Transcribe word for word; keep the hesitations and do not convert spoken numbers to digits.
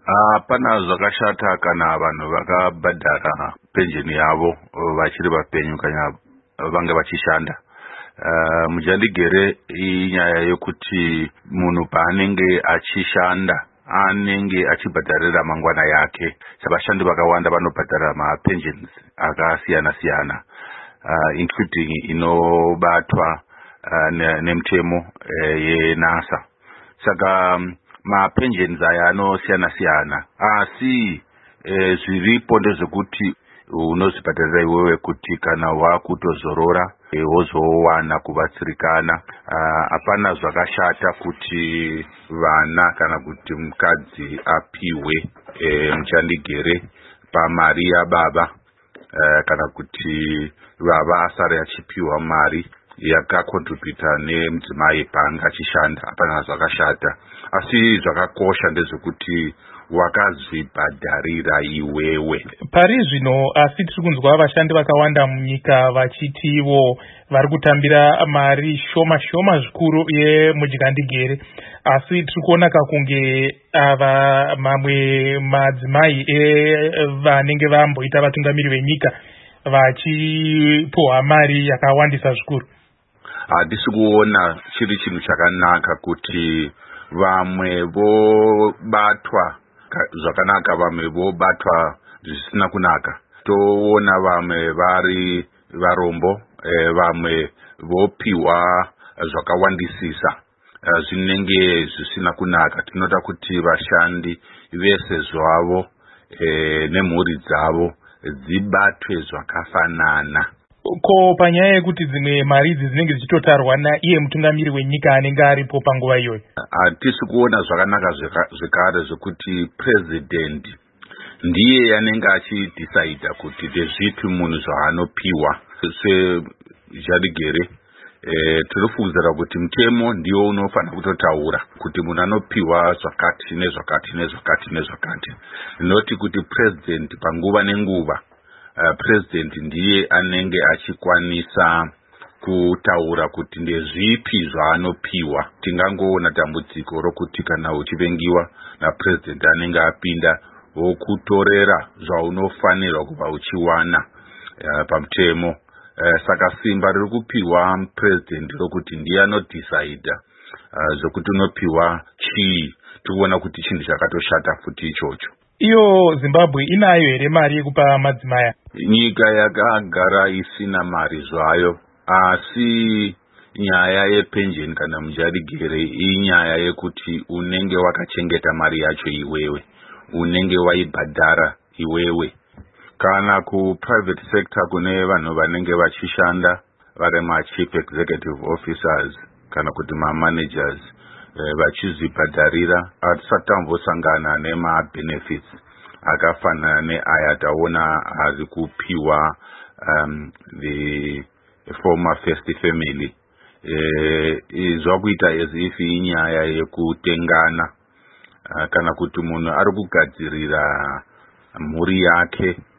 Hapana zvakashata kana vanhu vakabhadhara penjeni yavo vachiri vapenyu kana vange vachishanda. Uh, Mujandigere inyaya yekuti munhu paanenge achishanda anenge achibhadharira mangwana yake. Vashandi vakawanda vanobhadhara mapensions akasiyana siyana, uh, including inobatwa uh, nemutemo uh, yeNASA. Saka um, mapensions aya anosiyana siyana, asi e, zviripo ndezvekuti unozvibhadharira iwewe kuti kana wakutozorora e, wozowana kubatsirikana. Hapana zvakashata kuti vana kana kuti mukadzi apiwe e, muchandigere pamari yababa, e, kana kuti baba asare achipiwa mari yakakontributa nemudzimai paanga achishanda. Hapana zvakashata, asi zvakakosha ndezvekuti wakazvibhadharira iwewe. Pari zvino asi tiri kunzwa vashandi vakawanda munyika vachitiwo vari kutambira mari shoma shoma zvikuru yemujandigere, asi tiri kuona kakunge ava mamwe madzimai vanenge vamboita vatungamiri venyika vachipowa mari yakawandisa zvikuru. Handisi kuona chiri chinhu chakanaka kuti vamwe vobatwa zvakanaka vamwe vobatwa zvisina kunaka. Toona vamwe vari varombo, e, vamwe vopiwa zvakawandisisa e, zvinenge zvisina kunaka. Tinoda kuti vashandi vese zvavo e, nemhuri dzavo dzibatwe zvakafanana. Ko panyaya yekuti dzimwe mari idzi dzinenge dzichitotarwa naiye mutungamiri wenyika anenge aripo panguva iyoyo, hatisi kuona zvakanaka zvekare zvekuti president ndiye anenge achidhisaidha kuti ndezvipi munhu zvaanopiwa. Sejandigere e, tirifungidzira kuti mutemo ndiwo unofanira kutotaura kuti munhu anopiwa zvakati nezvakati nezvakati nezvakati. Noti kuti president panguva nenguva, Uh, president ndiye anenge achikwanisa kutaura kuti ndezvipi zvaanopiwa. Tingangoona dambudziko rokuti kana uchivengiwa napresident anenge apinda wokutorera zvaunofanirwa kuva uchiwana uh, pamutemo. Uh, saka simba riri kupiwa president rokuti ndiye anodhisaidha uh, zvokuti unopiwa chii. Tikuona kuti chinhu chakatoshata futi ichocho. Iyo Zimbabwe inayo here mari yekupa madzimai? Nyika yakagara isina mari zvayo, asi nyaya yepension kana mujandigere inyaya yekuti unenge wakachengeta mari yacho iwewe, unenge waibhadhara iwewe. Kana kuprivate sector kune vanhu vanenge vachishanda vari machief executive officers kana kuti mamanagers vachizvibhadharira, hatisatambosangana nema-benefits akafanana neaya taona ari kupiwa um, the former first family. E, zvakuita as if inyaya yekutengana, uh, kana kuti munhu ari kugadzirira mhuri yake